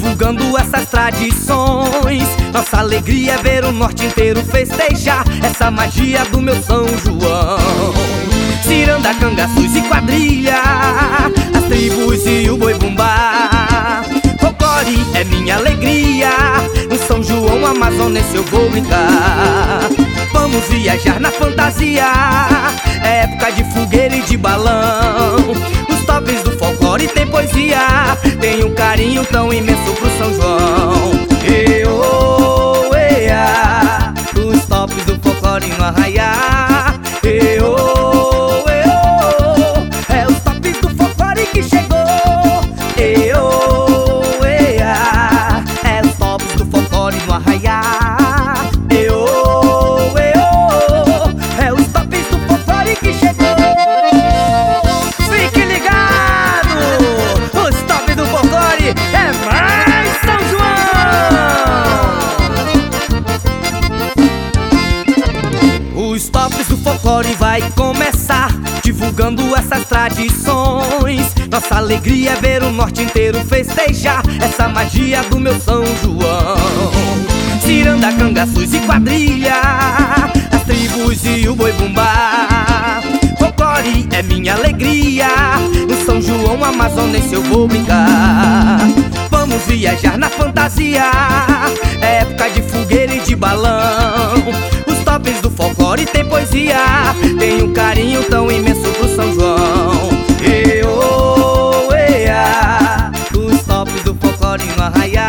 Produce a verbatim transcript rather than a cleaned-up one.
divulgando essas tradições. Nossa alegria é ver o norte inteiro festejar essa magia do meu São João. Ciranda, cangaçus e quadrilha, as tribos e o boi bumbá. Folclore é minha alegria, no São João amazonense eu vou brincar. Vamos viajar na fantasia, é época de fogueira e de balão. Os tops do folclore tem poesia, tem um carinho tão imenso pro São João. E oh, ea, os tops do folclore no arraiá. E oh, e oh, é os tops do folclore que chegou. E oh, ea, é os tops do folclore no arraiá. E oh, e oh, é os tops do folclore que chegou. Fique ligado, os tops do folclore é mais São João. Os tops do folclore vai começar, divulgando essas tradições. Nossa alegria é ver o norte inteiro festejar essa magia do meu São João. Ciranda, cangaçus e quadrilha, as tribos e o boi bumbá. Folclore é minha alegria, no São João amazonense eu vou brincar. Vamos viajar na fantasia, é época de fogueira e de balão. Os tops do folclore tem poesia, tem um carinho tão imenso pro São João. E oh, ea, os tops do folclore no arraiá.